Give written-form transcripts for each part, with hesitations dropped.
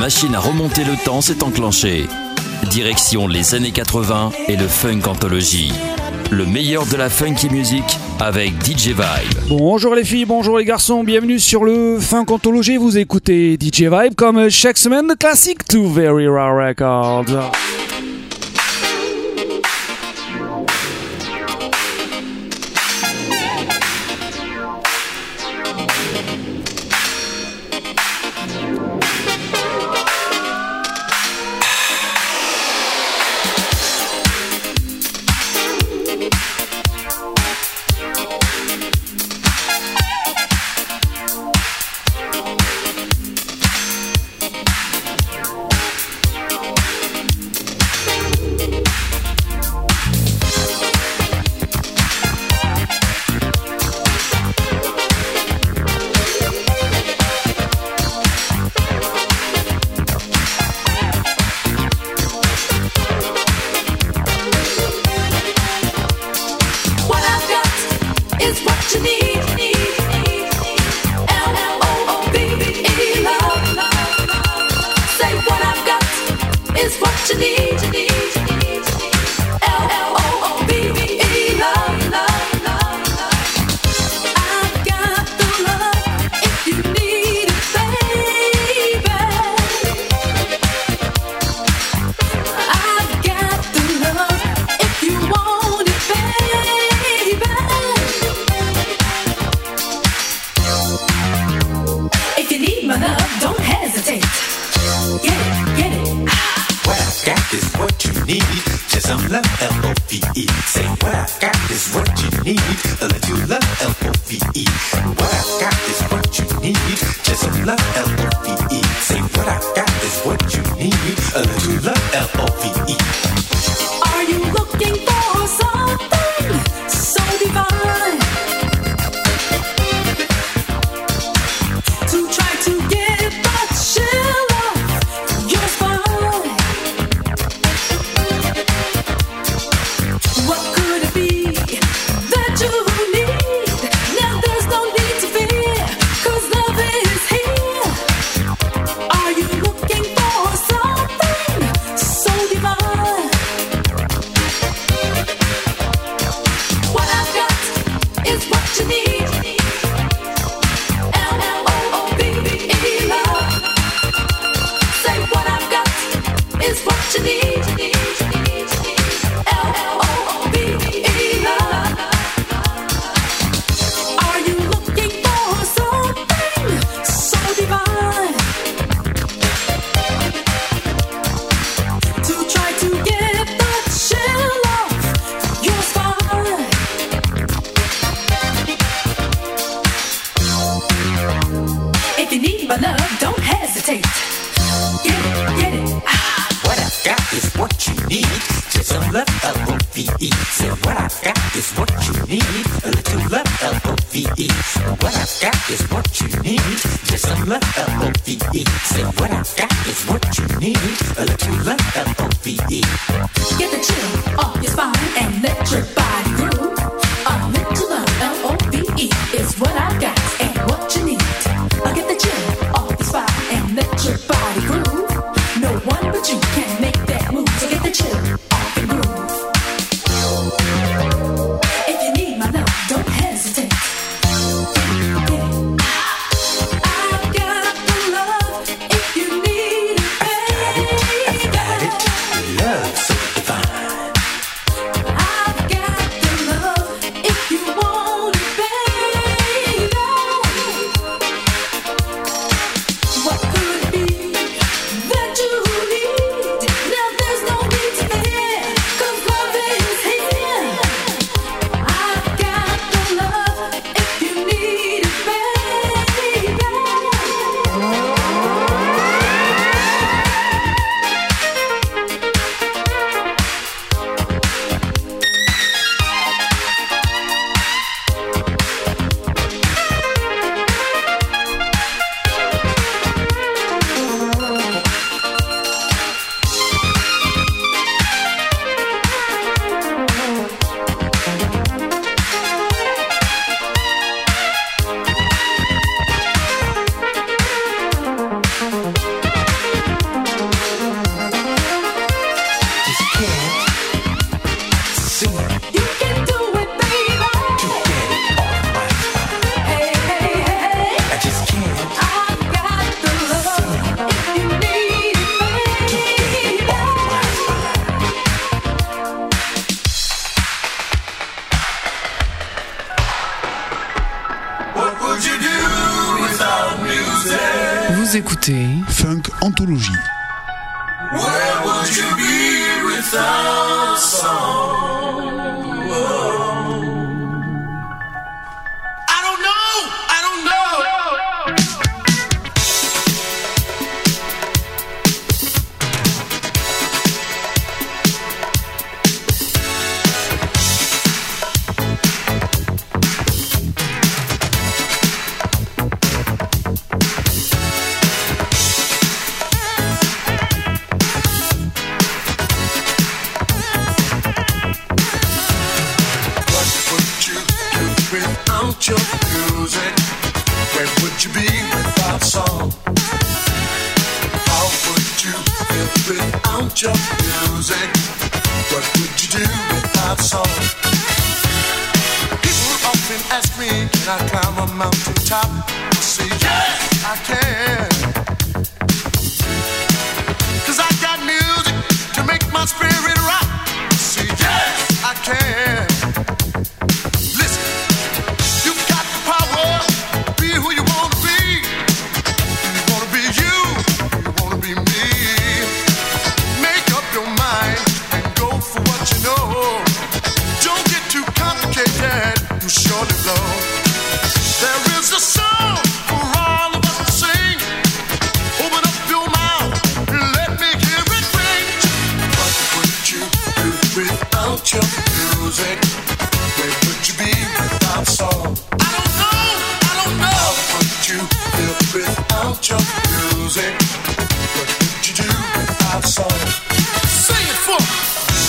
machine à remonter le temps s'est enclenchée. Direction les années 80 et le Funk Anthology. Le meilleur de la funky music avec DJ Vibe. Bonjour les filles, bonjour les garçons, bienvenue sur le Funk Anthology. Vous écoutez DJ Vibe comme chaque semaine de classique to Very Rare Records. Vous écoutez Funk Anthologie. Where would you be without a song? I don't know. Without your music, where would you be without song? How would you feel without your music? What would you do without song? People often ask me, can I climb a mountain top? I say, yes, I can. 'Cause I got music to make my spirit rock. I say, yes, I can. Surely blow. There is a song for all of us to sing. Open up your mouth and let me hear it ring. What would you do without your music? Where would you be without song? I don't know. How would you feel without your music? What would you do without song? Sing it for me.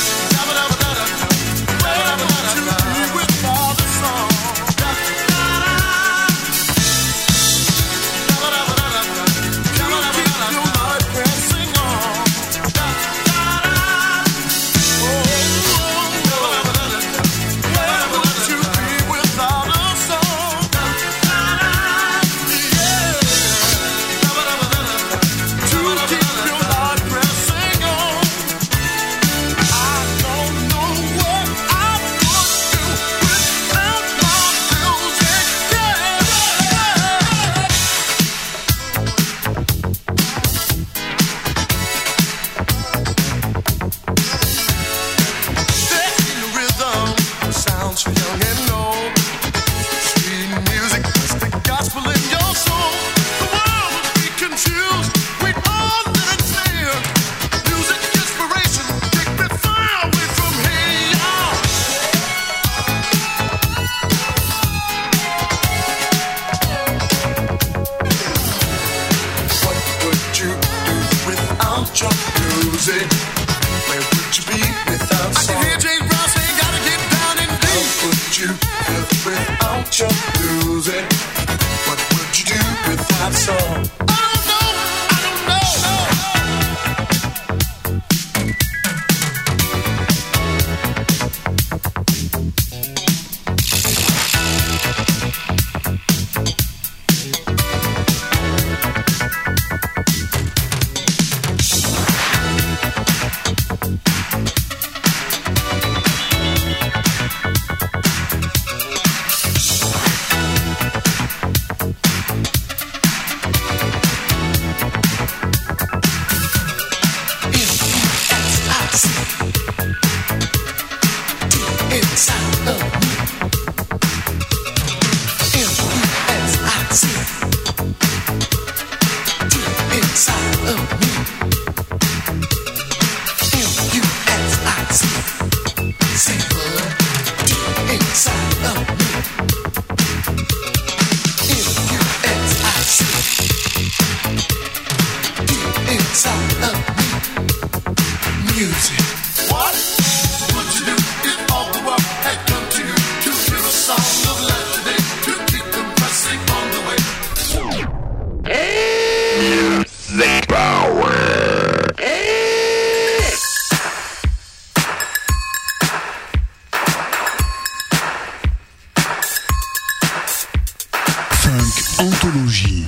Anthologie.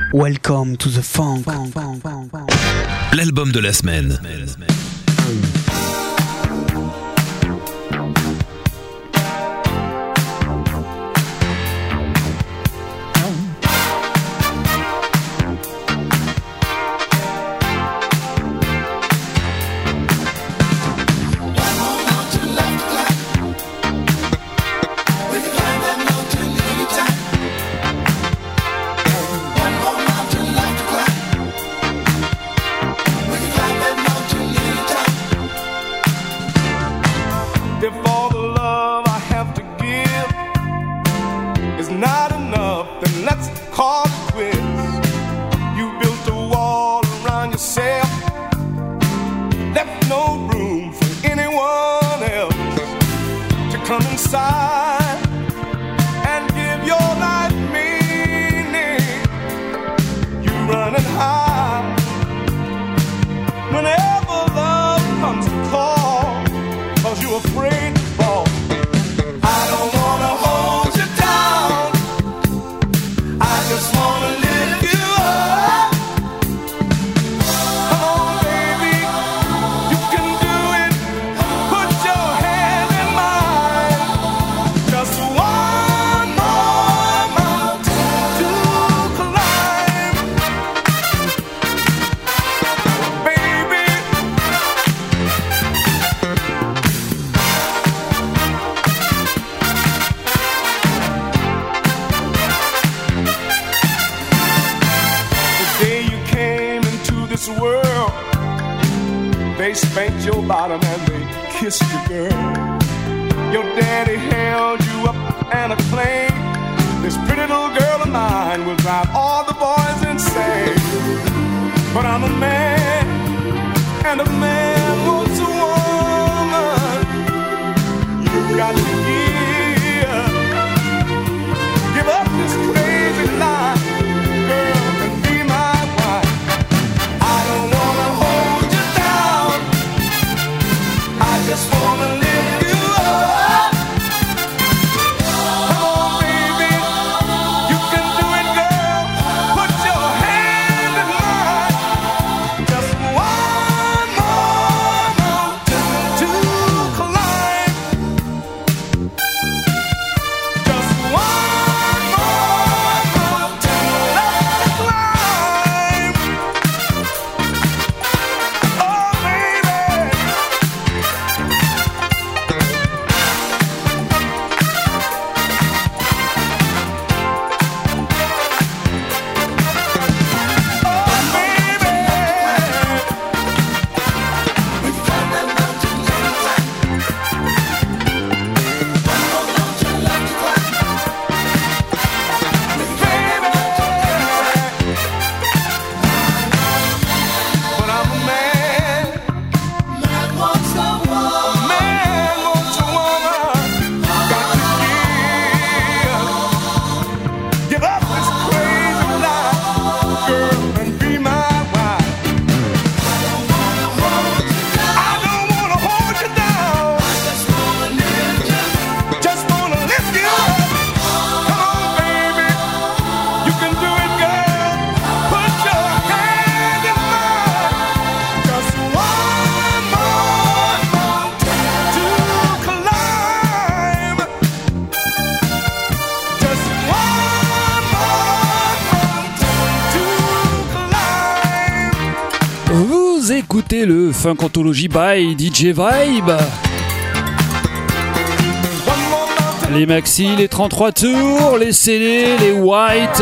Welcome to the funk. L'album de la semaine. Écoutez le Funk Anthology by DJ Vibe. Les maxi, les 33 tours, les CD, les white,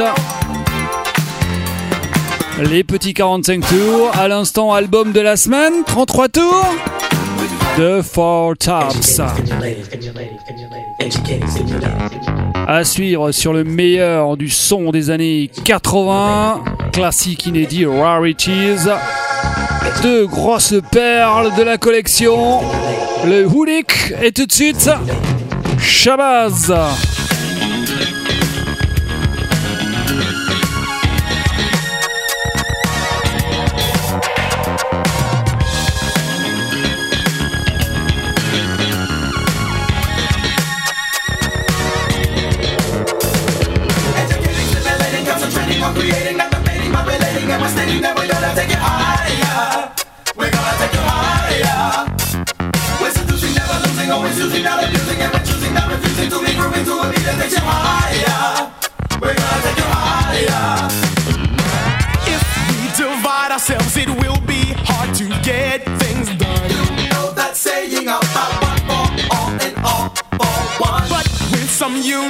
les petits 45 tours. À l'instant, album de la semaine, 33 tours de Four Tops. À suivre sur le meilleur du son des années 80, classique inédit Rarities. Deux grosses perles de la collection, le Houlik et tout de suite Shabazz. Creating, not debating.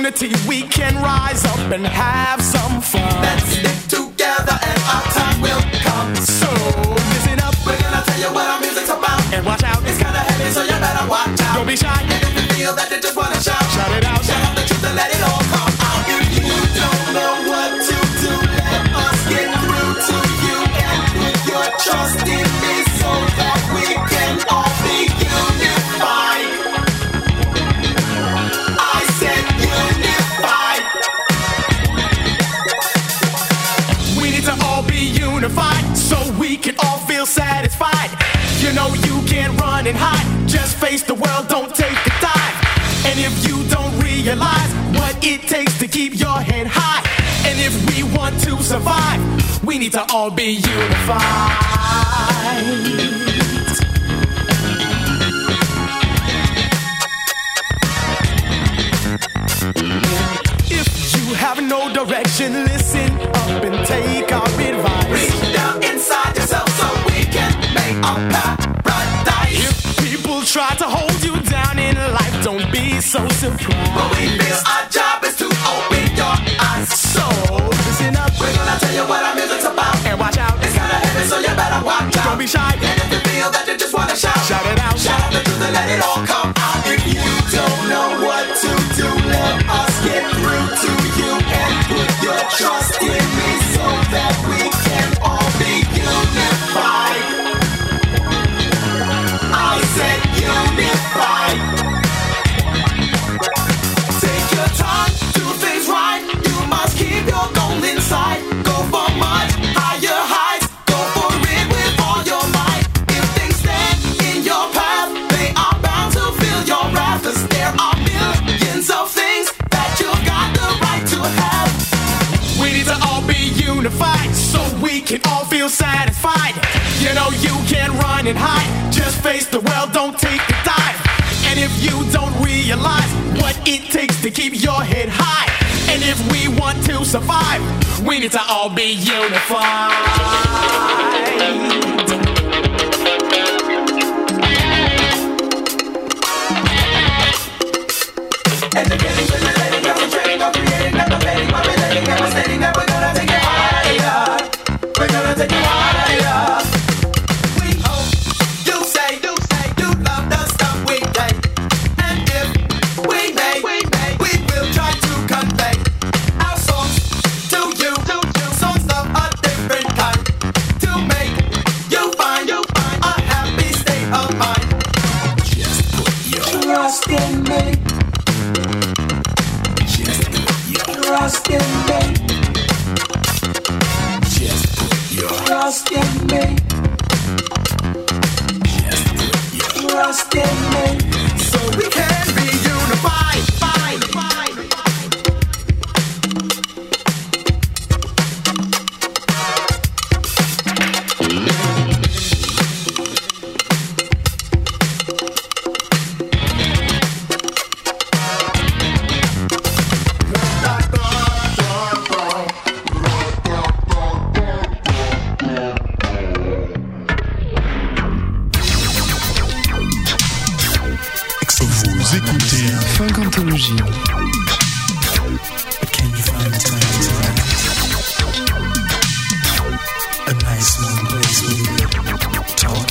unity, we can rise up and have some fun. Let's stick together and our time will come. So listen up, We're gonna tell you what our music's about. and watch out. It's kinda heavy, so you better watch out. Don't be shy, And if you feel that you just wanna shout, shout it out. shout out the truth and let it all come out. If you don't know what to do, let us get through to you and put your trust in me so that we can all be unified. I said unified. We need to all be unified so we can all feel satisfied. You know you can't run and hide. Just face the world, don't take a dive. And if you don't realize what it takes to keep your head high, and if we want to survive, we need to all be unified. If you have no direction, listen up and take our advice. Reach down inside yourself so we can make our paradise. If people try to hold you down in life, don't be so surprised. But we feel our job is to open your eyes. So listen up, We're gonna tell you what our music's about. and watch out. It's kinda heavy, so you better watch out. Don't be shy, And if you feel that you just wanna shout, shout it out. shout out the truth and let it all come out. If you don't know what to do, let us get through to you and put your trust in me so that we can all be unified. I said unified. Take your time, do things right. You must keep your goal inside. Go for much higher heights. Go for it with all your might. If things stand in your path, they are bound to feel your wrath. 'Cause there are millions of things that you've got the right to have. We need to all be unified so we can all feel satisfied. You know you can't run and hide. Just face the world, don't take a dive. And if you don't realize what it takes to keep your head high, and if we want to survive, we need to all be unified. Educating, stimulating, demonstrating, or creating, never fading, but relating, never stating that we're gonna take it higher. We're gonna take it higher. We hope you say you love the stuff we play. And if we may, we will try to convey our songs to you. Songs of a different kind to make you find a happy state of mind. Just put your trust in me. Trust in me. Just put your trust in me. Just put your trust in me. So we can be unified. Vous écoutez Funk Anthology. Can you find the time tonight? A nice warm place where you could talk.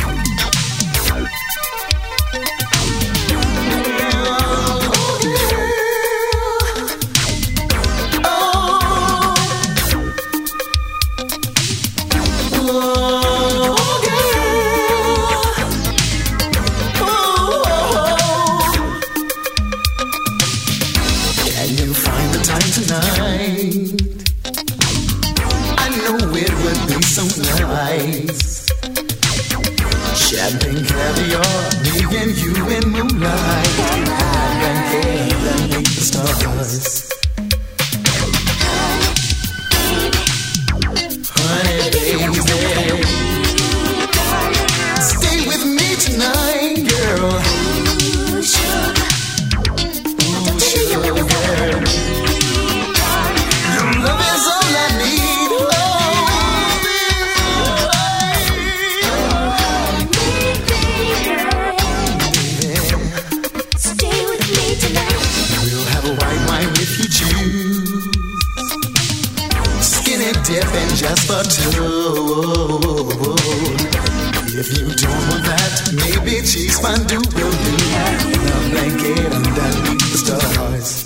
skipping just for two. If you don't want that, maybe cheese fondue will do. The blanket underneath the stars.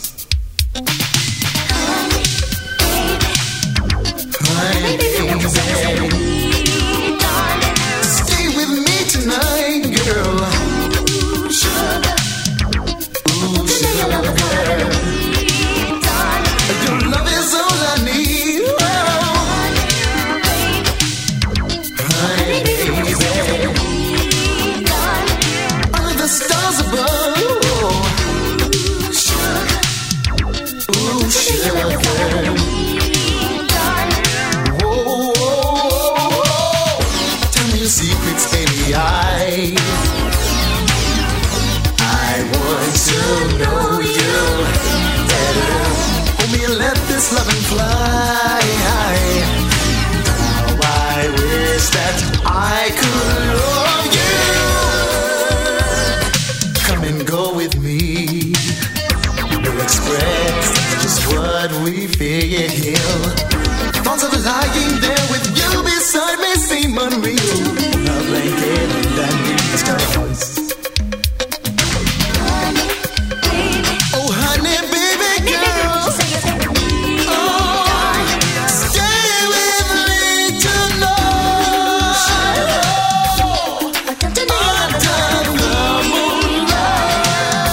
Honey, baby, stay with me tonight, girl. Sugar, ooh, sugar. Your love is all I need. Honey, baby, under the stars above. Sugar, ooh, sugar. Secrets, baby, I want to know you better. Hold me and let this loving fly. Now I wish that I could love you. Come and go with me. We'll express just what we feel. Thoughts of lying there with you beside me seem unreal. A blanket underneath the stars. Oh, honey, baby girl. Oh, stay with me tonight. Under the moonlight,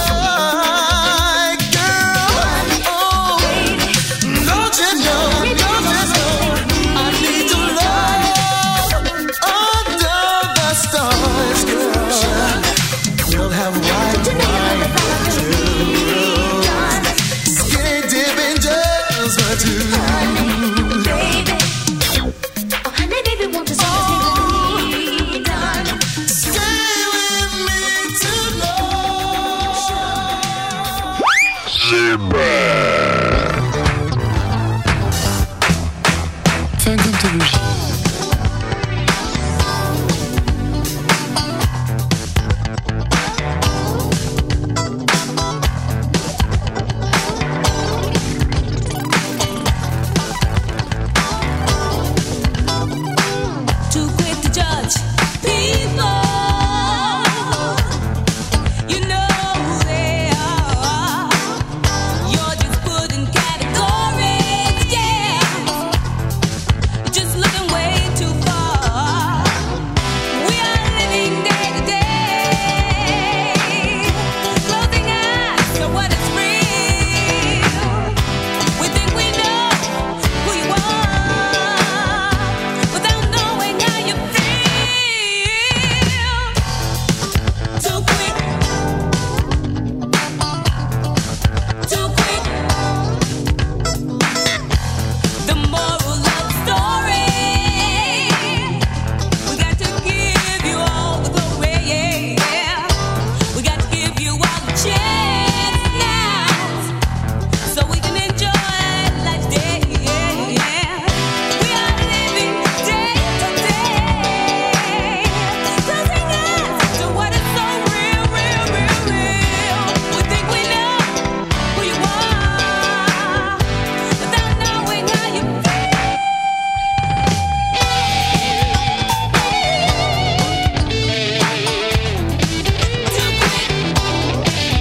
girl. Oh, don't you know? I need your love under the stars, girl. We'll have white skinny dipping just for two. Honey, baby, won't you stay with me, darling? Stay with me tonight. Funk Anthology. Too quick to judge people. You know who they are. You're just putting categories, yeah. You're just looking way too far. We are living day to day, closing eyes to what is real. We think we know who you are without knowing how you feel. Too quick, too quick. The moral of the story, we got to give you all the glory, yeah. We got to give you all the chance now, so we can enjoy life's day, yeah. We are living day to day, closing eyes to what is so real, real, real, real. We think we know who you are without knowing how you feel. Too quick.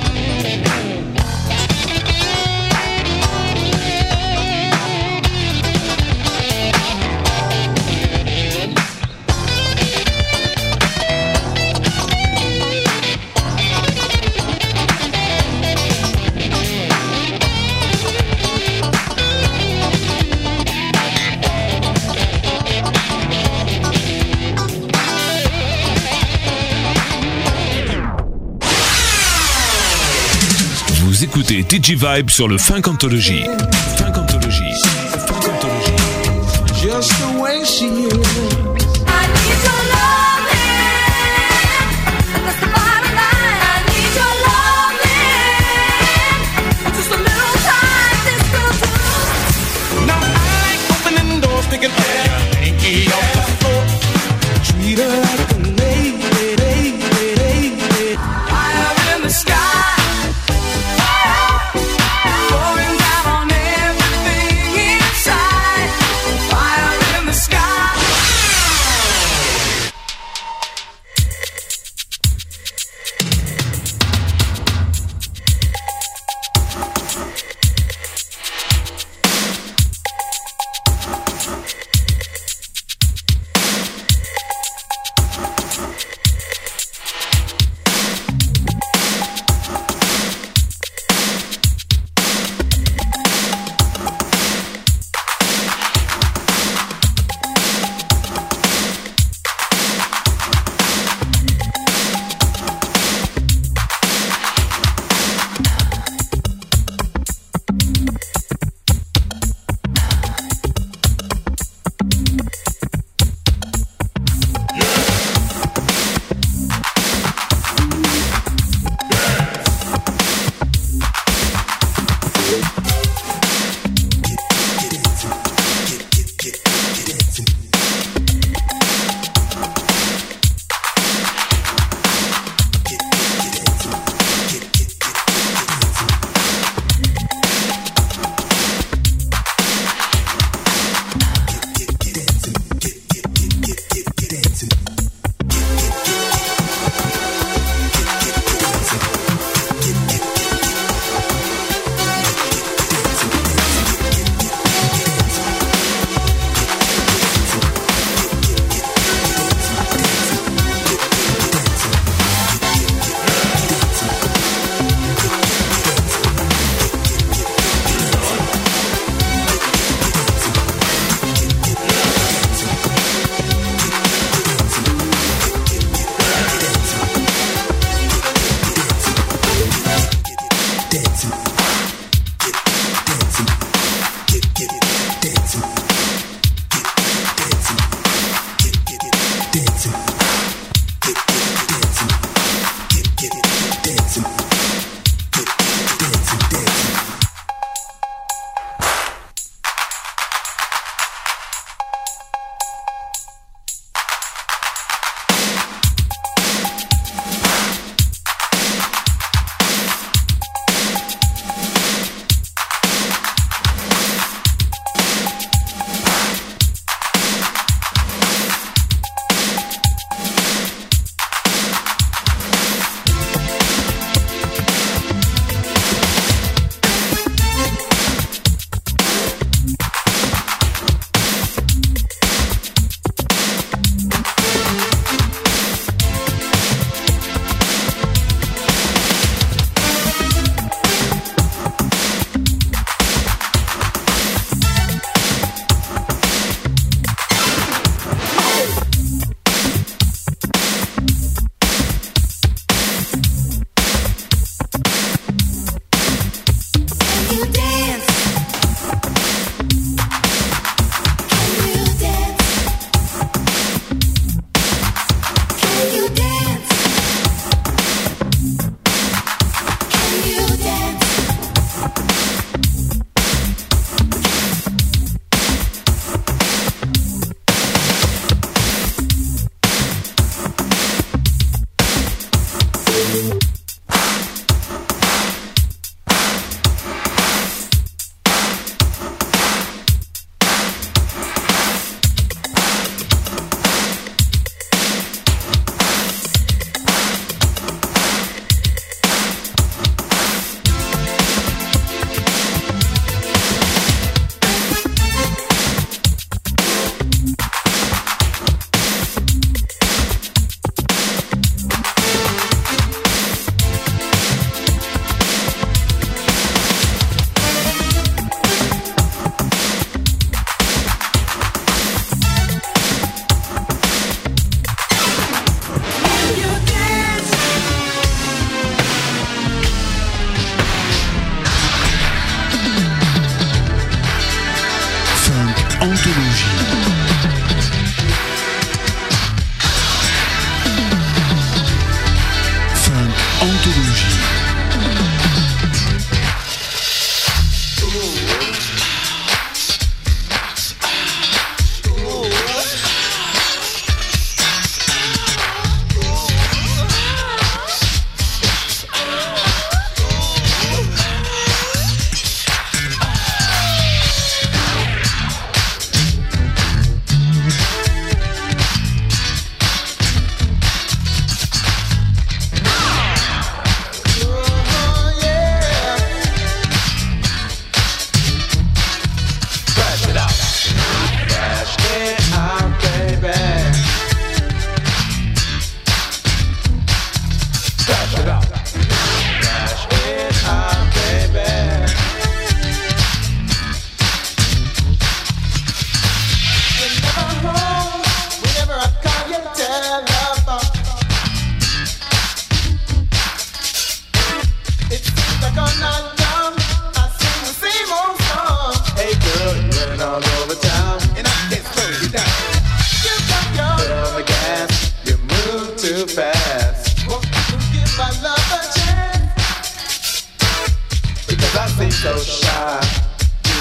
Vous écoutez DJ Vibe sur le Funk Anthology. Funk Anthology. Funk Anthology. Just the way she is. I need your loving. That's the bottom line. I need your loving. Just a little time, this will do. Now I like opening doors, picking up your pinky off the floor. Treat her like a lady. Fire in the sky. Pouring down on everything inside. Fire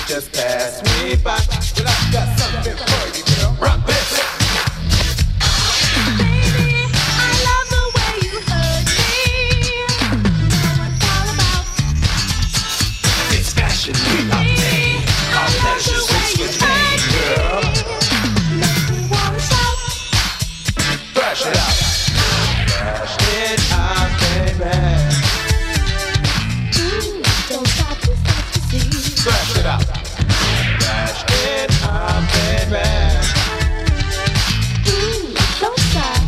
just pass me by. Well, I got something for you, girl. Rock this. Baby, I love the way you hurt me. Know what it's all about. It's fashion we obtain. Our pleasures mixed with pain, girl. Make me wanna shout. Thrash it out. Thrash it out, baby. Don't stop to see. Thrash it out. Thrash it out, baby. Don't stop.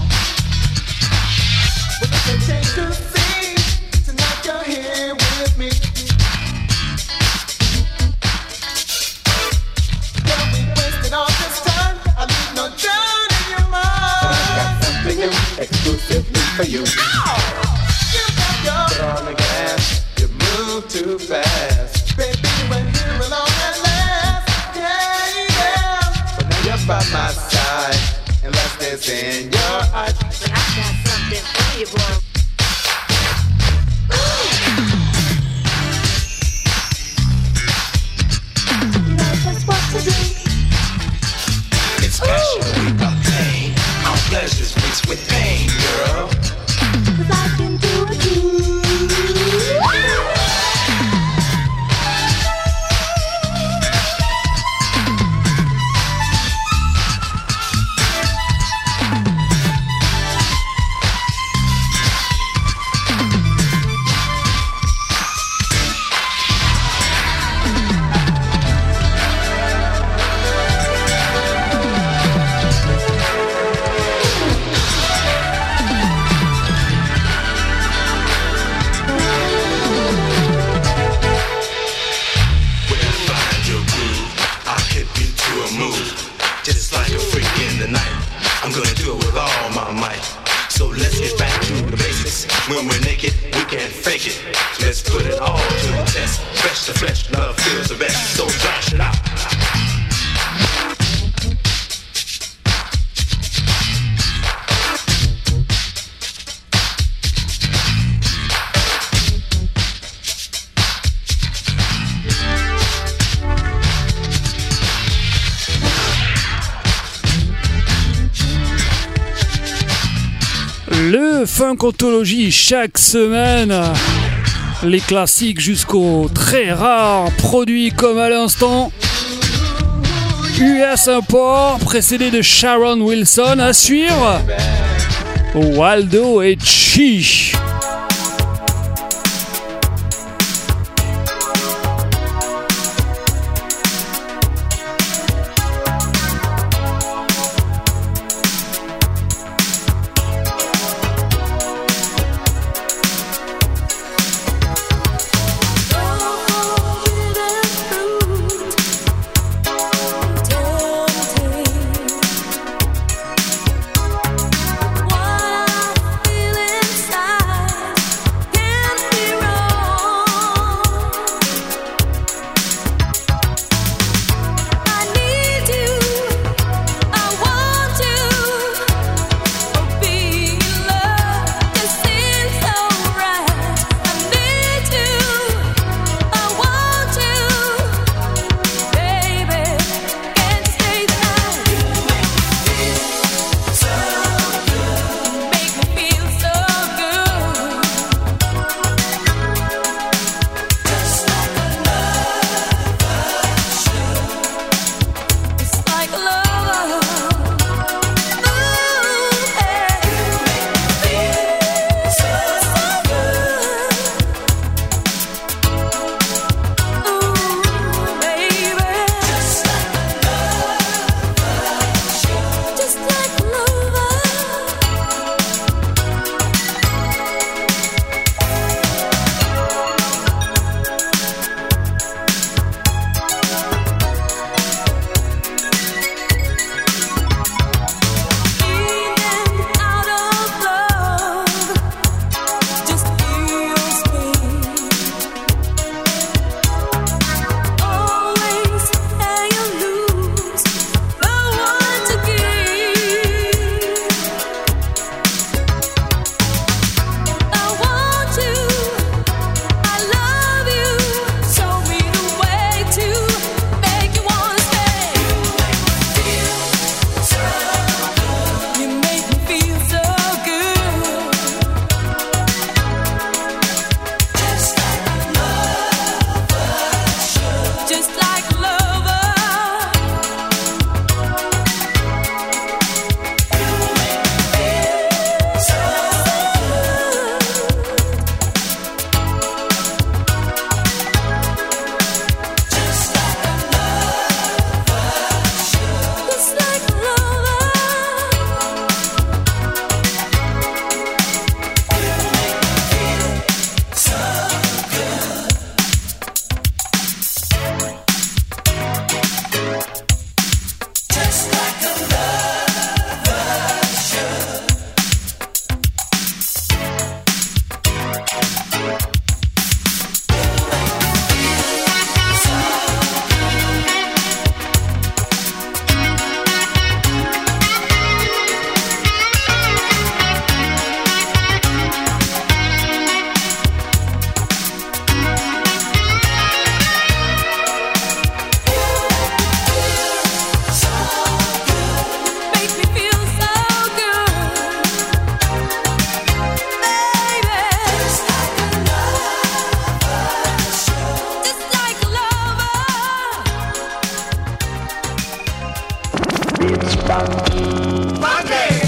But it's a change to see. Tonight you're here with me. Girl, we wasted all this time. I leave no doubt in your mind. But I got something new, exclusively for you. Ow! You got your foot on the gas. You move too fast. Baby, we're here alone at last. Yeah, yeah. But now you're by my side. And let's dance in your eyes. But I got something for you, boy. You know just what to do. It's passion we obtain. Our pleasures mixed with pain, girl. 'Cause I can do it too. When I find your groove, I'll hit you to a move. Just like a freak in the night. I'm gonna do it with all my might. So let's get back to the basics. When we're naked, we can't fake it. Let's put it all to the test. Fresh to flesh, love feels the best. So thrash it out. Le Funkology chaque semaine. Les classiques jusqu'aux très rares produits comme à l'instant. US Import, précédé de Sharon Wilson. À suivre, Waldo et Chi. What I feel inside. It's funky. Funky.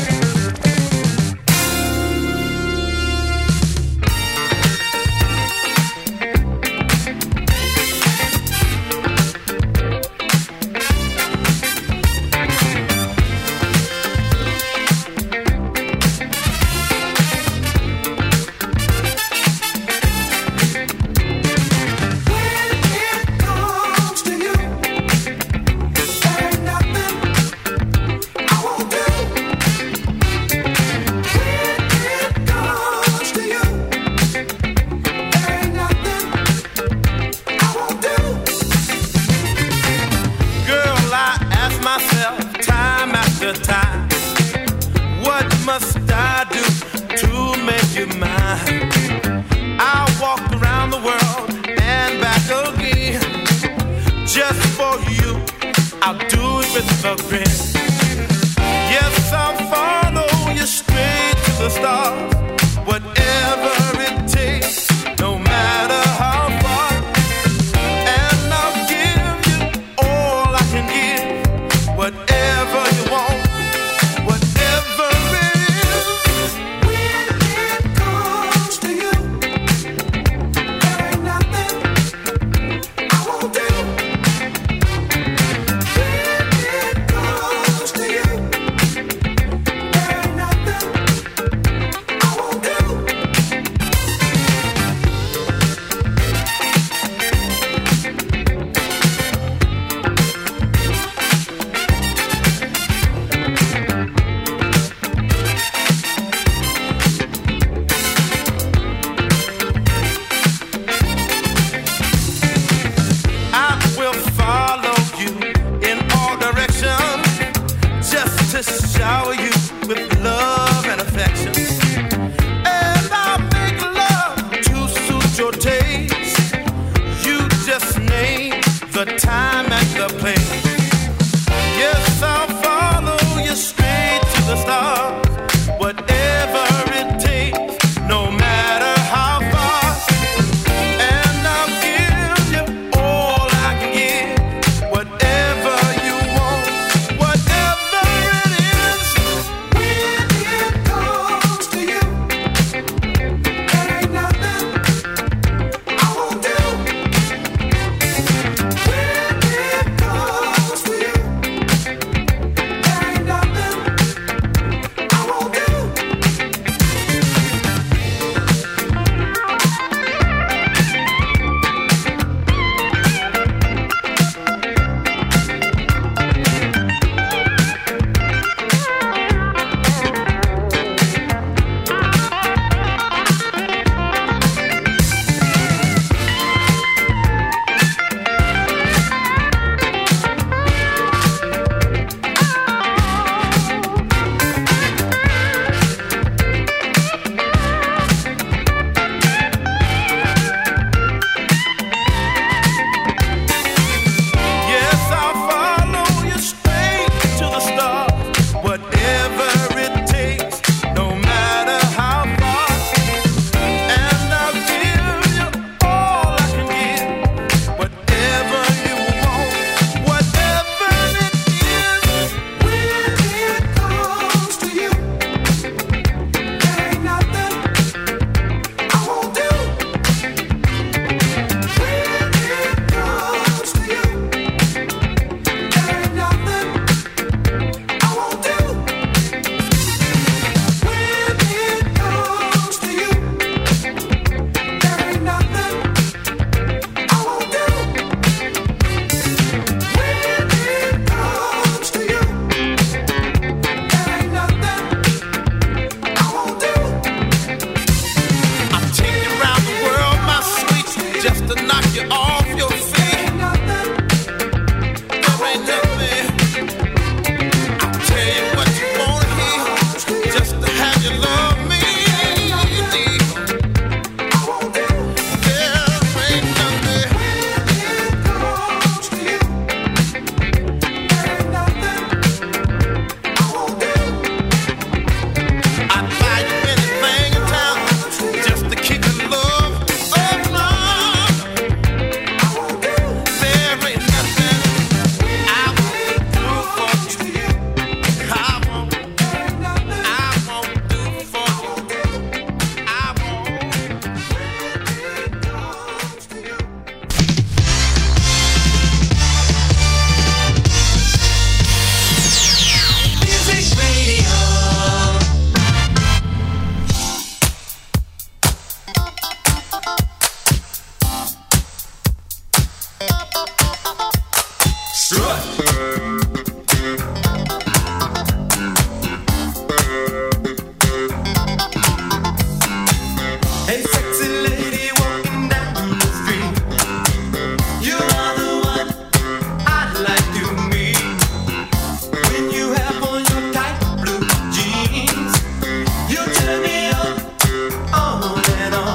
Hey, sexy lady walking down the street. You are the one I'd like to meet. When you have on your tight blue jeans, you turn me on and on.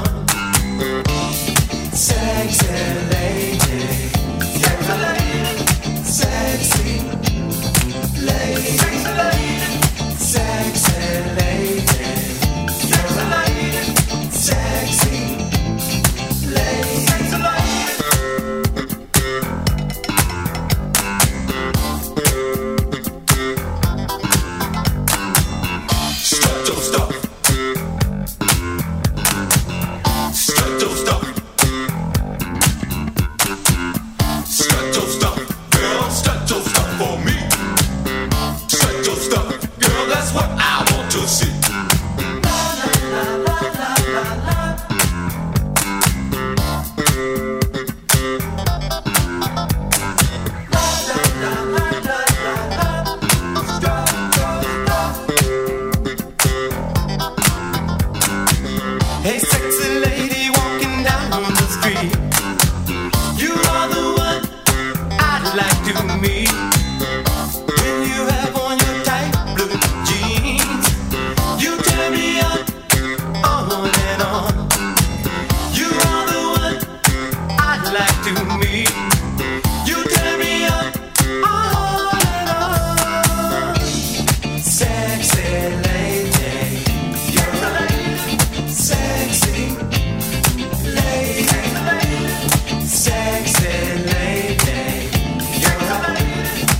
Sexy lady, sexy lady, sexy lady, sexy lady, sexy lady, sexy lady, sexy lady, sexy lady. Strut your stuff. Strut your stuff. Strut your stuff, girl. Strut your stuff for me. Strut your stuff, girl. That's what I want to see. Hey, sexy lady walking down the street. You are the one I'd like to meet. When you have on your tight blue jeans, you turn me on and on. You are the one I'd like to meet. You turn me on and on. Sexy lady, you're a lady. Sexy lady, sexy lady, you're a lady.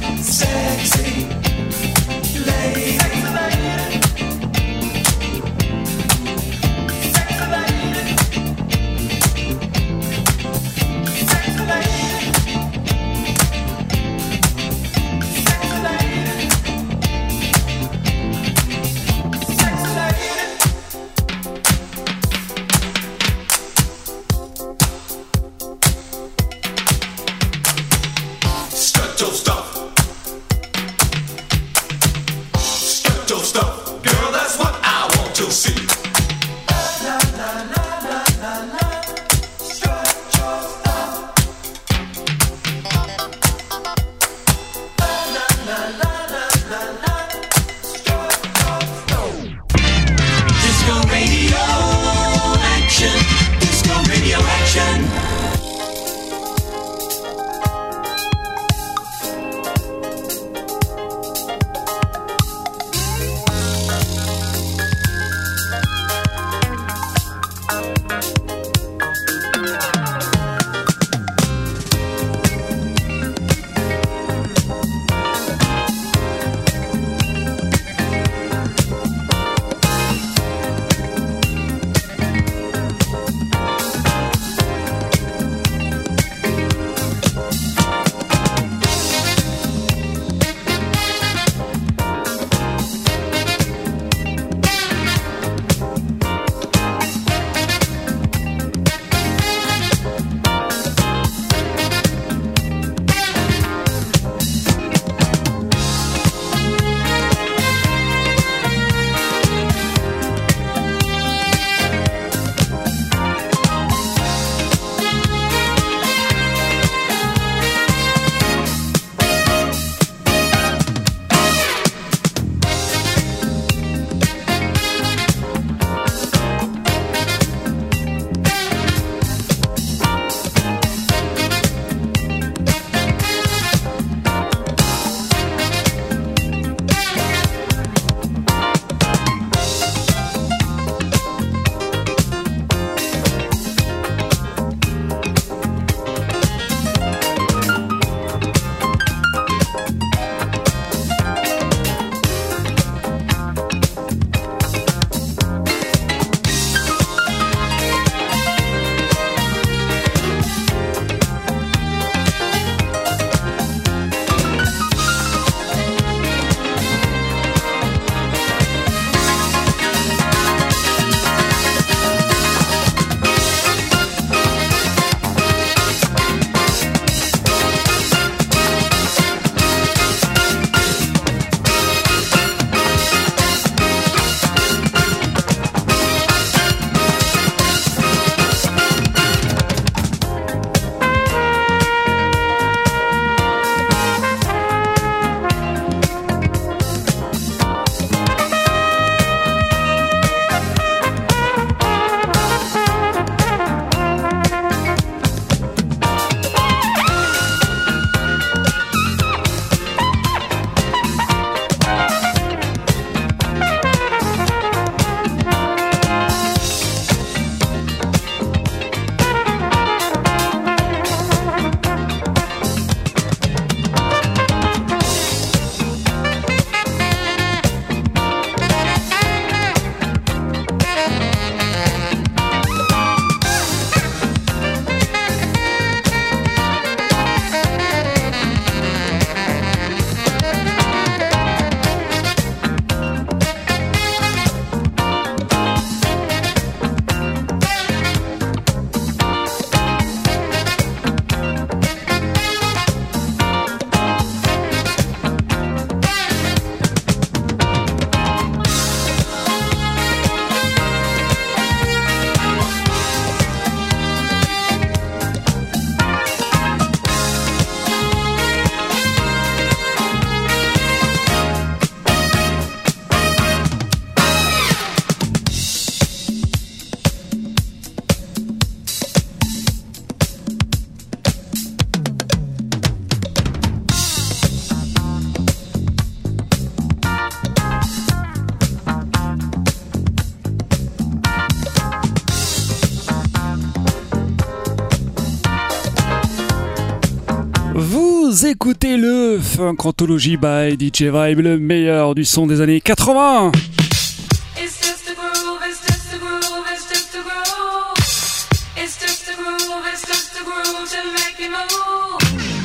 écoutez le Funk Anthology by DJ Vibe, le meilleur du son des années 80. It's just a groove, it's just a groove, it's just a groove. It's just a groove, it's just a groove to make you move.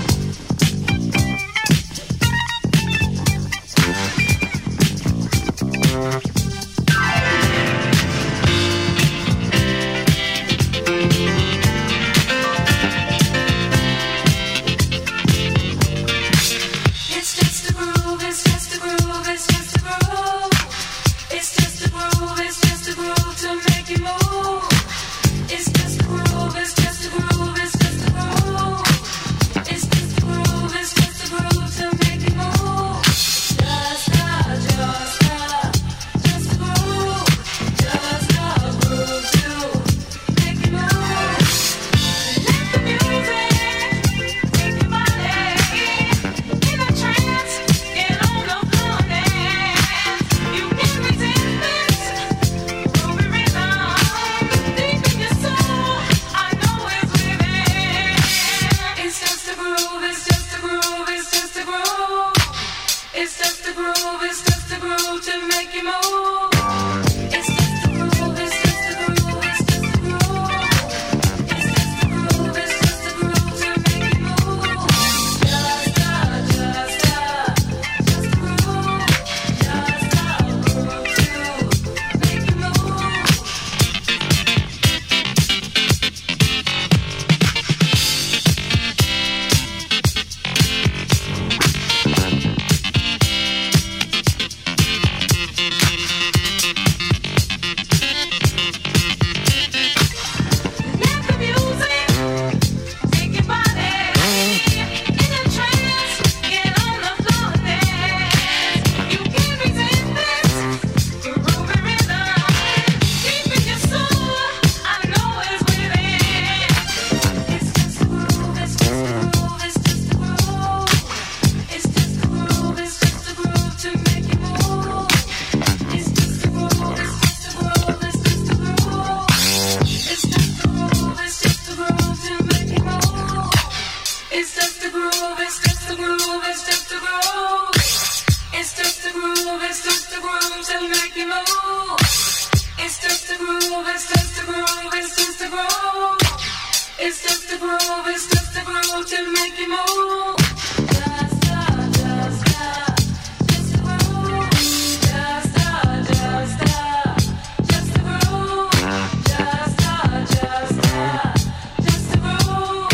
It's just a groove, it's just a groove, it's just a groove. It's just a groove, it's just a groove to make you move. It's just a groove, it's just a groove, it's just a groove. It's just a groove, it's just a groove to make you move. Just a groove, just a groove to make you move. Let the music take your body in a trance, get on the floor and dance. You can resist this groovy rhythm deep in your soul. I know it's within. It's just a groove, it's just a groove, it's just a groove. It's just a groove, it's just a groove to make you move. It's just a groove, it's just a groove, it's just a groove. It's just a groove, it's just a groove to make you move. Just a groove, just a groove to make you move. Let the music take your body in a trance, get on the floor and dance. You can't resist this groovy rhythm deep in your soul. I know it's within. It's just a groove, it's just a groove, it's just a groove. It's just a groove, it's just a groove to make you move. It's just a groove, it's just a groove, it's just a groove. It's just a groove, it's just a groove to make you move. It's just a groove, it's just a groove, it's just a groove. It's just a groove, it's just a groove to make you move. It's just a groove, it's just a groove, it's just a groove. It's just a groove, it's just a groove to make you move. Just a groove, just a groove, just a groove, just a groove, just a groove.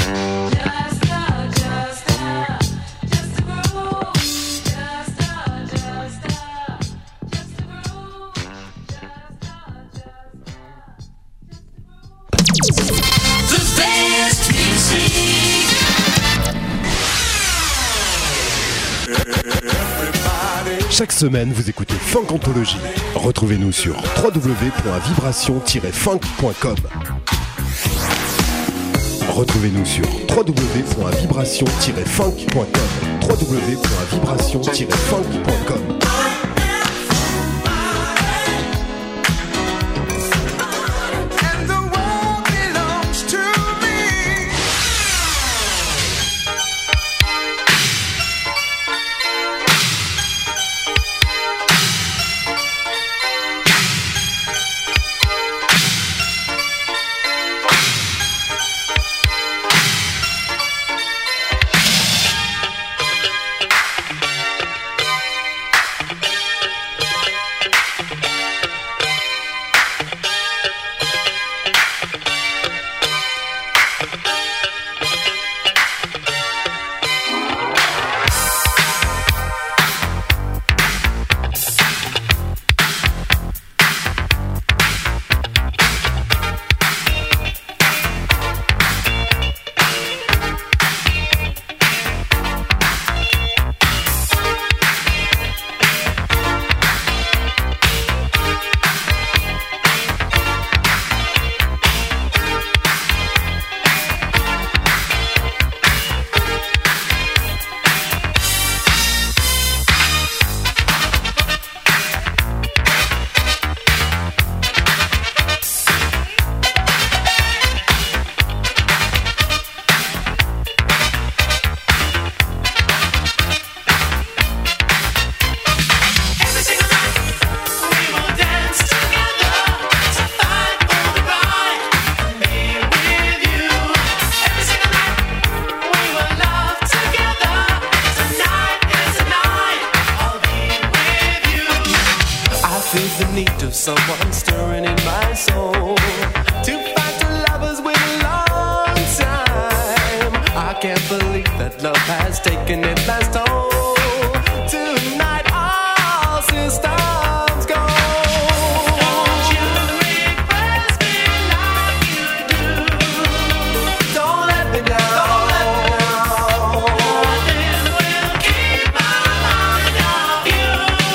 The best music. Chaque semaine, vous écoutez Funk Anthology. Retrouvez-nous sur www.vibration-funk.com. Retrouvez-nous sur www.vibration-funk.com. www.vibration-funk.com. And the world belongs to me. feel the need of someone stirring in my soul. To find two lovers with a long time. I can't believe that love has taken its last toll. Tonight all systems go. Don't you request me like you do. Don't let me down. Don't let me down. Nothing will keep my mind off you.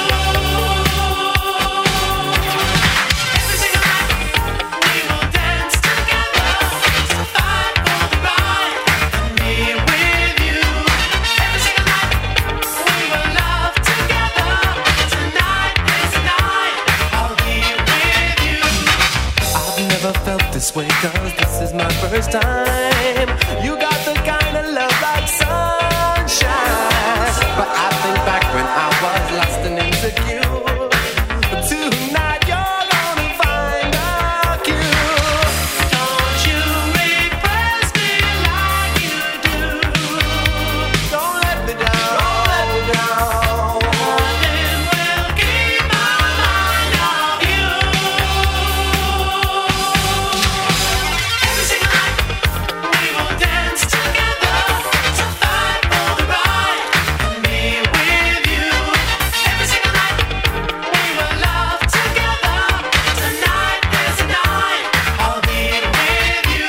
Every single night we will dance together to fight for the right and be with you. Every single night we will love together. Tonight is the night I'll be with you. I've never felt this way 'cause this is my first time. You got the kind of love like sunshine. But I think back when I was lost and insecure. But tonight you're gonna find a cure. Don't you request me like you do. Don't let me down. Don't let me down. Nothing will keep my mind off you. Every single night we will dance together to fight for the right and be with you. Every single night we will love together. Tonight is the night I'll be with you.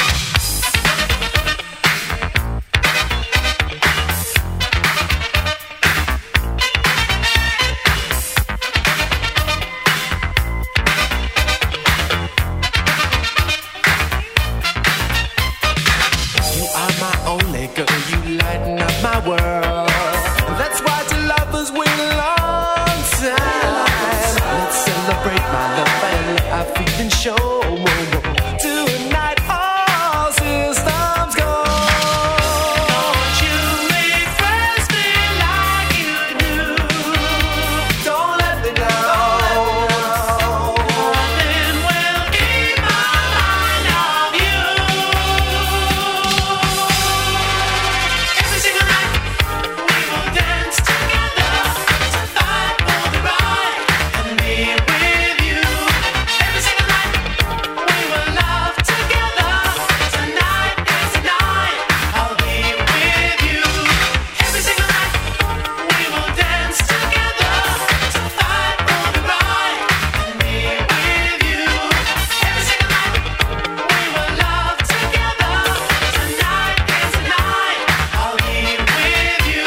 You are my only girl, you lighten up my world. That's why two lovers wait a long time. Let's celebrate my love and let our feelings show. Tonight all systems go. Don't you request me like you do. Don't let me down. Nothing will keep my mind off you. Every single night we will dance together to fight for the right and be with you. Every single night we will love together. Tonight is the night I'll be with you. Every single night we will dance together to fight for the right and be with you. Every single night we will love together. Tonight is the night I'll be with you.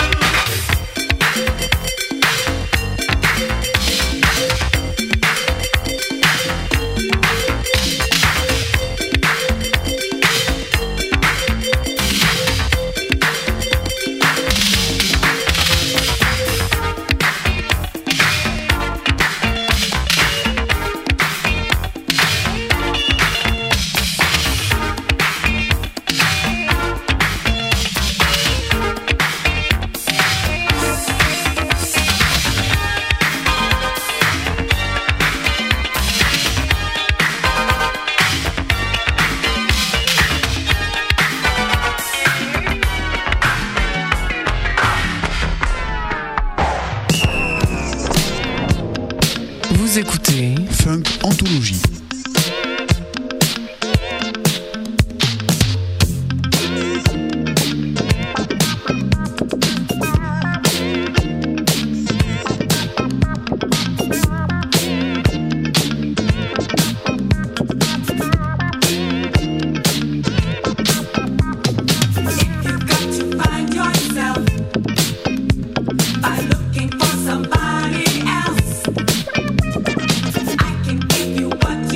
Vous écoutez Funk Anthologie. You got to find yourself by looking for somebody else. I can give you what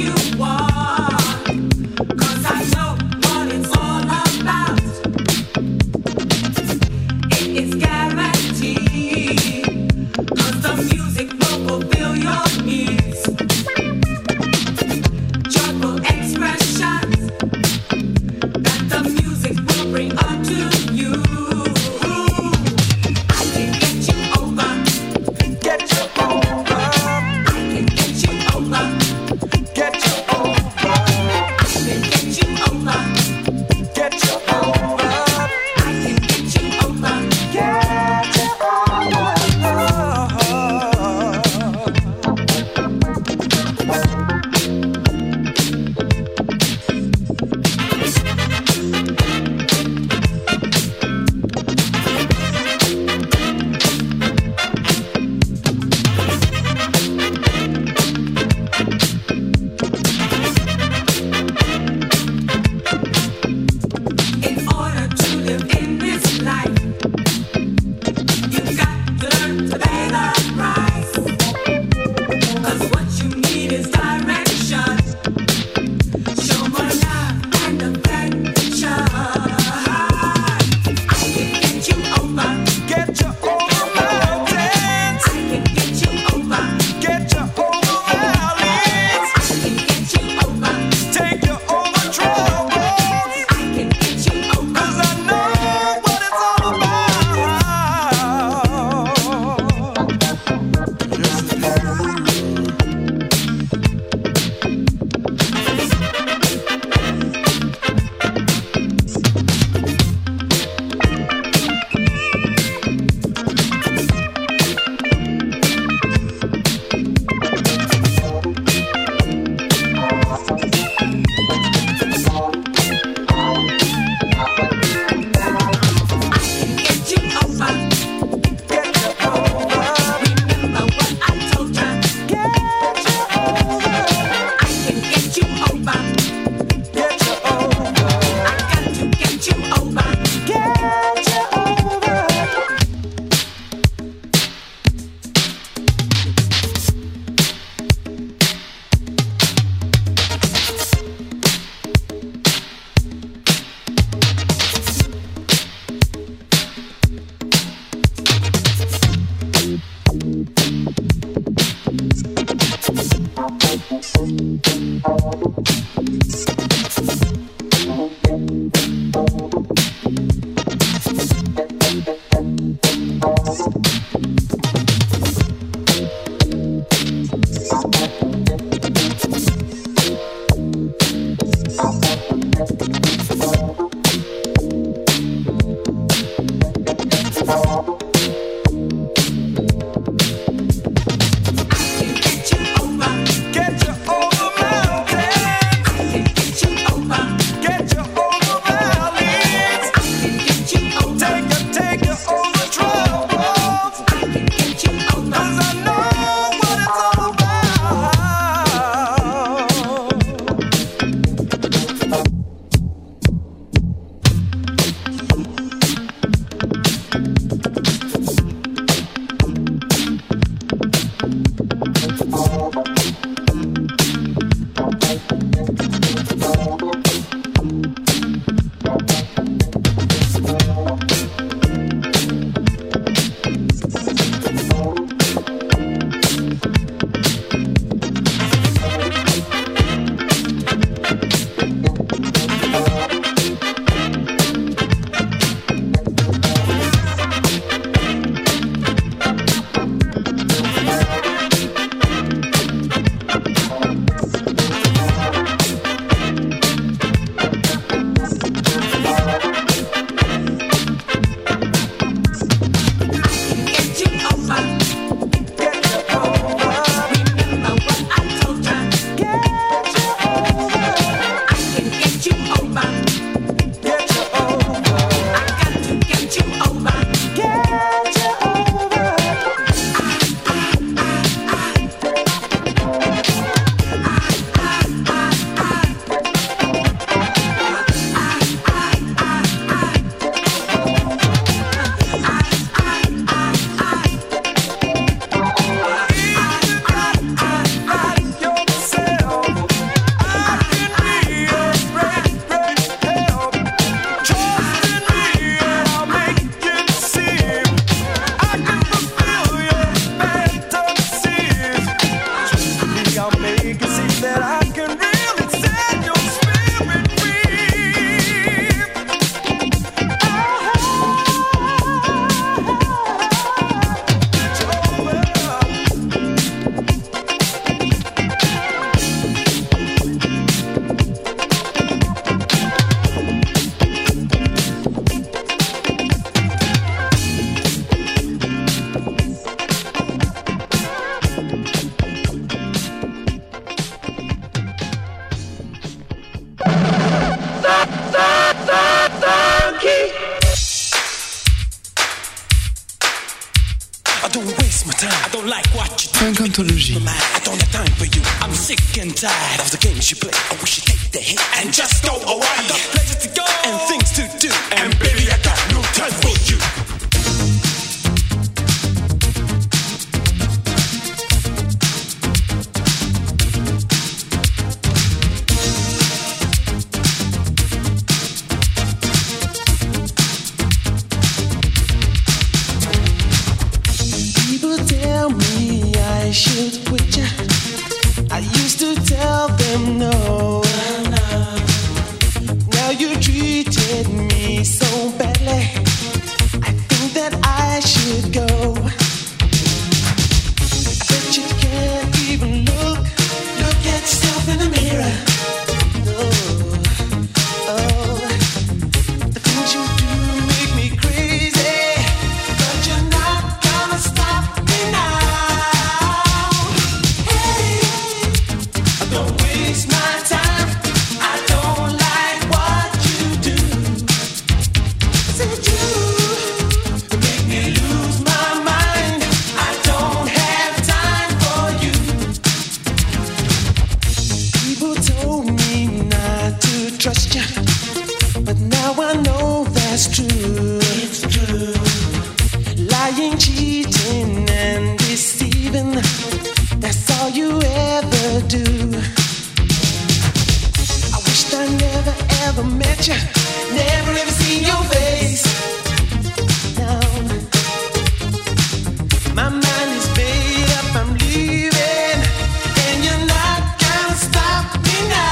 I don't waste my time. I don't like what you do. Funkantology. I don't have time for you. I'm sick and tired of the games you play. I wish you take the hit and just go away. I got places to go and things to do. And baby, I got no time for you. I should quit ya. I used to tell them no. Now you treated me so badly. I think that I should go. I bet you can't even look at yourself in the mirror. Oh, the things you do make me crazy, but you're not gonna stop me now. Trust you, but now I know that's true. It's true. Lying, cheating, and deceiving, that's all you ever do. I wished I never ever met you, never ever seen your face. No, my mind is made up, I'm leaving, and you're not gonna stop me now.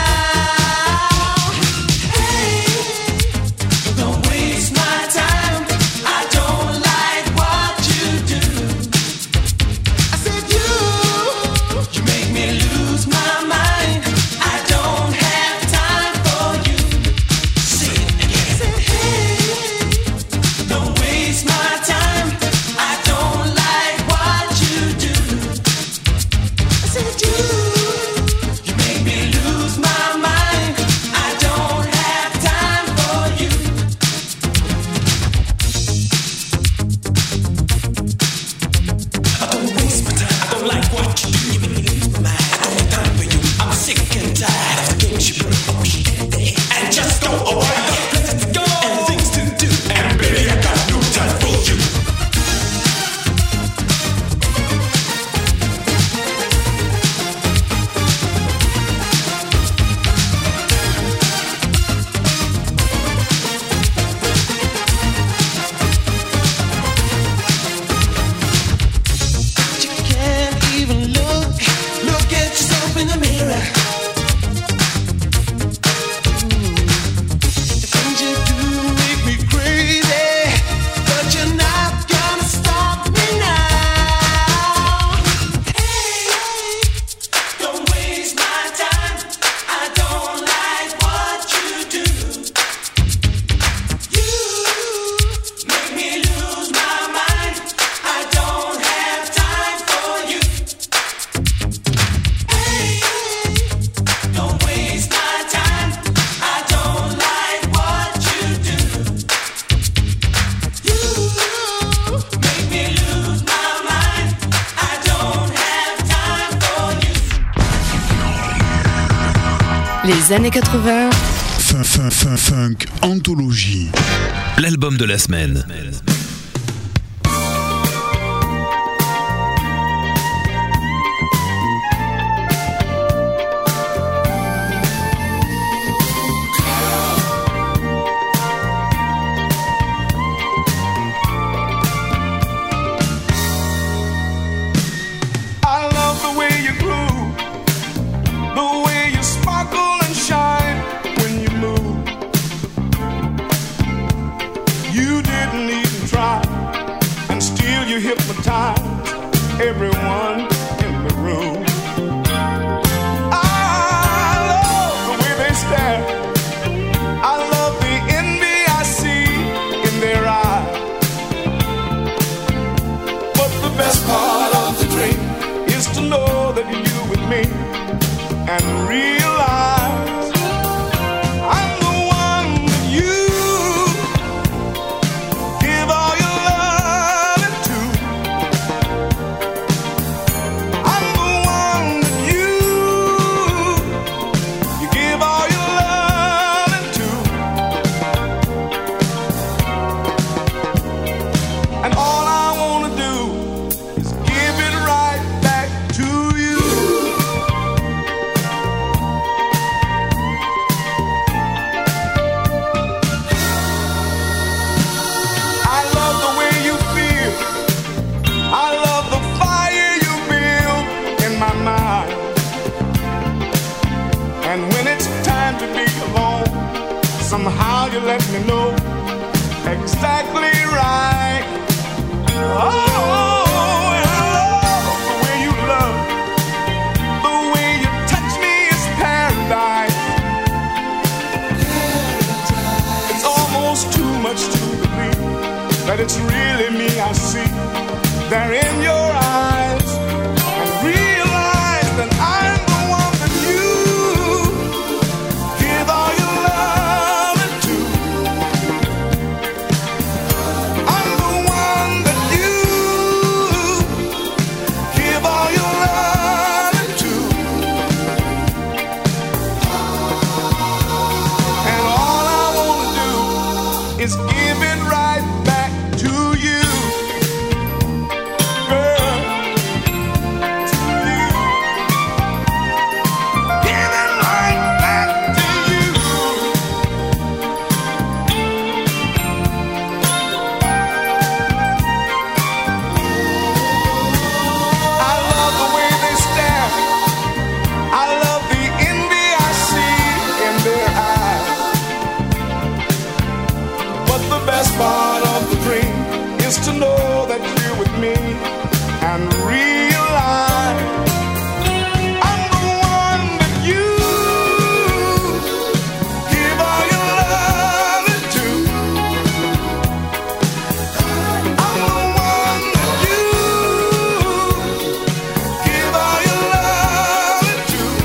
Les années 80. Funk Anthologie. L'album de la semaine. Everyone in the room. I love the way they stare. I love the envy I see in their eyes. But the best part of the dream is to know that you're with me and realize I'm the one that you give all your love to. it's really me I see there in your eyes, and realize that I'm the one that you give all your love to. I'm the one that you give all your love to, and all I wanna do is give it right back to you, girl, to you. Give it right back to you. I love the way they stare. I love the envy I see in their eyes. But the best part of the dream is to know that you're with me and realize I'm the one that you give all your love to. I'm the one that you give all your love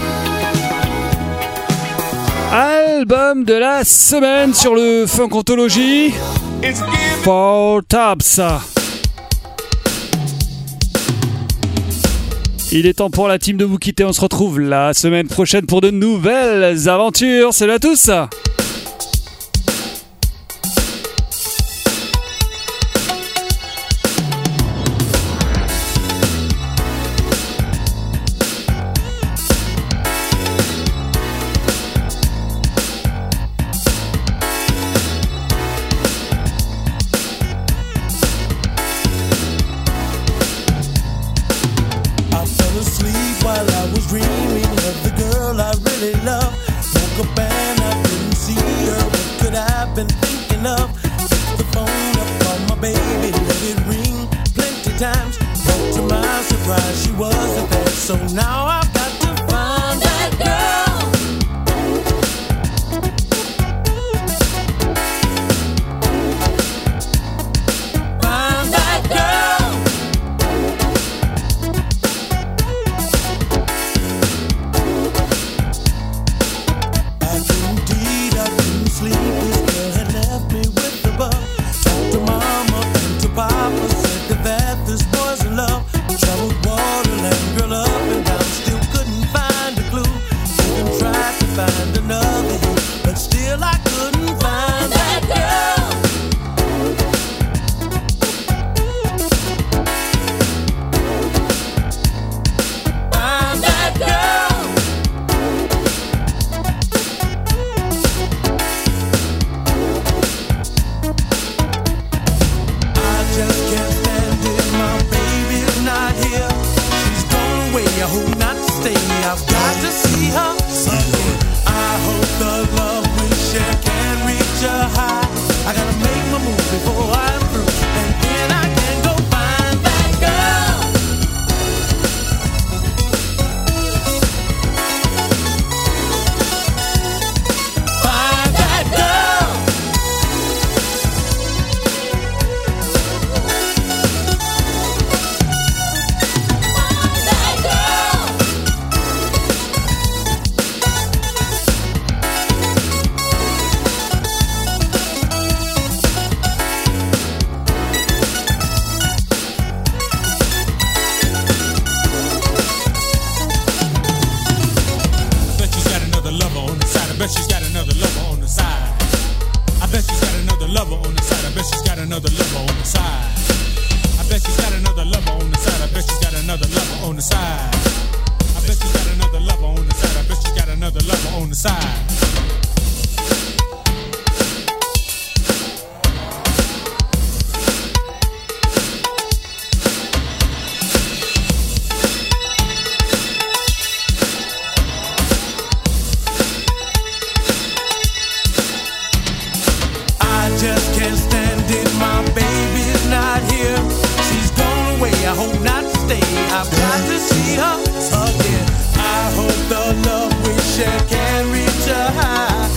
to. Album de la semaine sur le Funk Anthology. It's give Four Tabs. Il est temps pour la team de vous quitter. On se retrouve la semaine prochaine pour de nouvelles aventures. Salut à tous. I fell asleep while I was dreaming of the girl I really love. Woke up and I didn't see her. What could I have been thinking of? Picked the phone up, called my baby, let it ring plenty times. But to my surprise, she wasn't there. So now I've got to find that girl. Find that girl. Indeed, I couldn't sleep. This girl had left me with the bug. Talked to mama and to papa, said that this boy's in love. Troubled water, land girl up and down, still couldn't find a clue. Even tried to find another you, but still I couldn't find that girl. Find that girl. I just can't stand it, my baby's not here. She's gone away, I hope not to stay. I've got to see her again. I hope the love we share can reach a high. I gotta make my move before I'm through, and then I can go find that girl. Find that girl. Find that girl. I bet she's got another lover on the side. I bet she's got another lover on the side. I bet she's got another lover on the side. I bet she's got another lover on the side. I bet she's got another lover on the side. I bet she's got another lover on the side. I bet she's got another lover on the side. I bet she's got another lover on the side. I just can't stand it, my baby's not here. She's gone away, I hope not to stay. I've got to see her again. I hope the love we share can reach a high.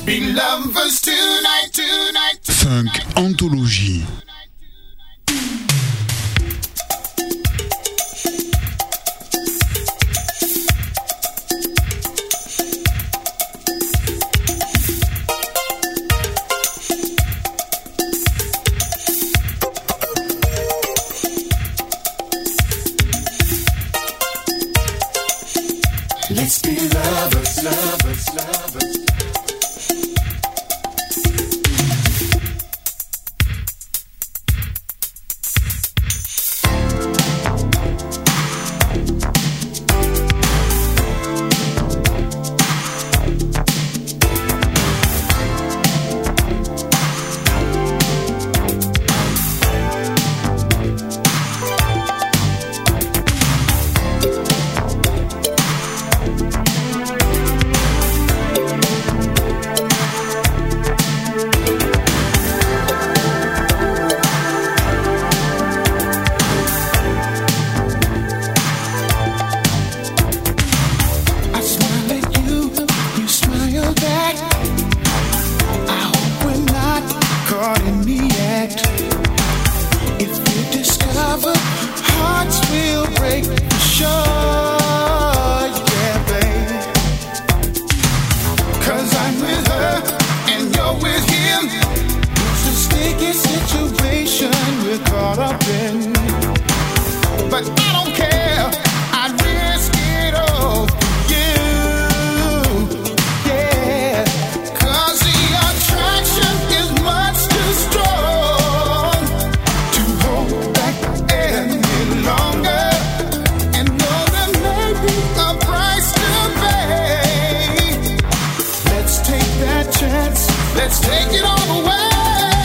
be lovers tonight, tonight. Funk Anthologie. Let's be lovers, lovers, lovers.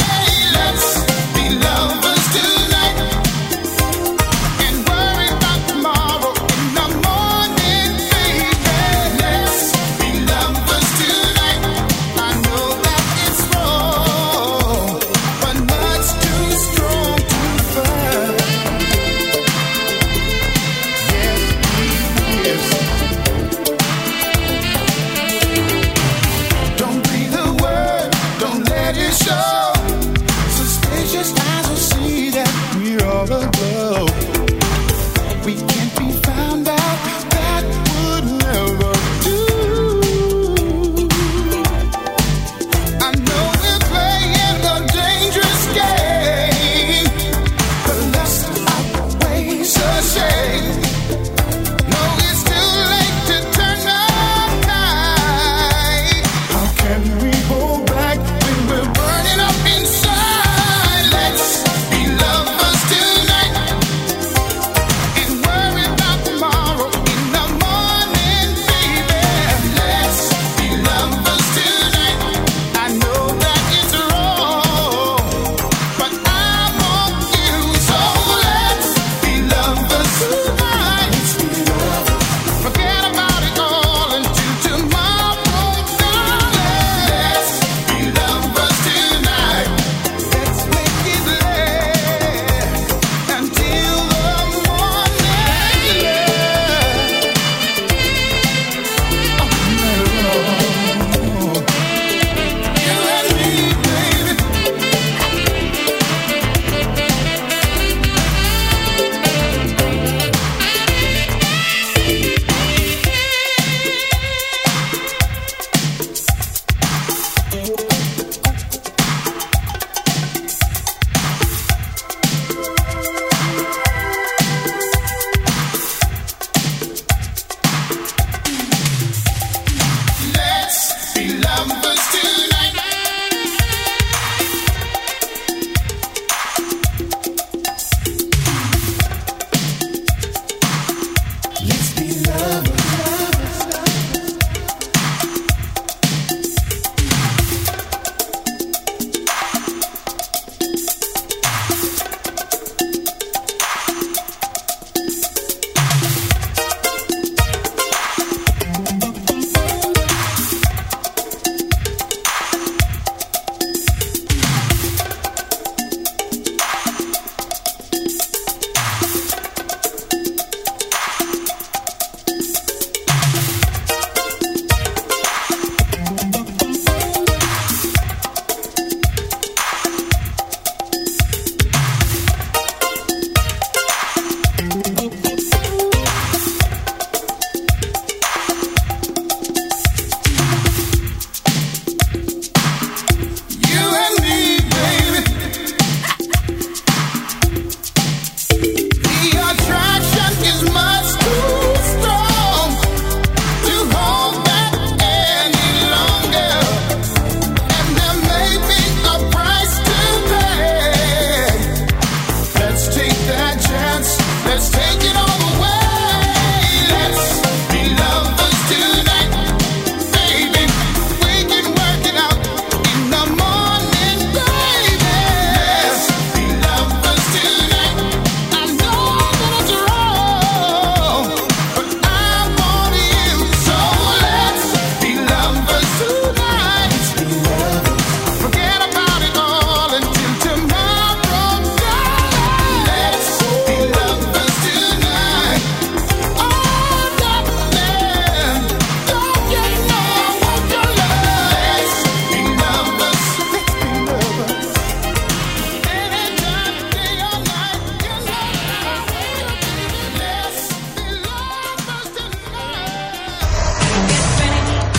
Let's be lovers tonight and worry about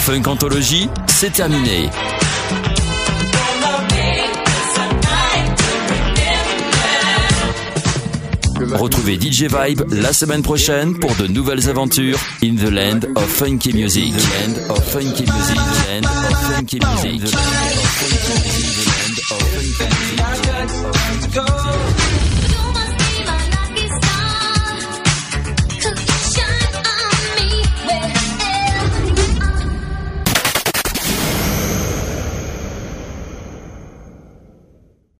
Funk Anthology, c'est terminé. Retrouvez DJ Vibe la semaine prochaine pour de nouvelles aventures in the land of funky music. Land of funky music. Land of funky music. Land of funky music.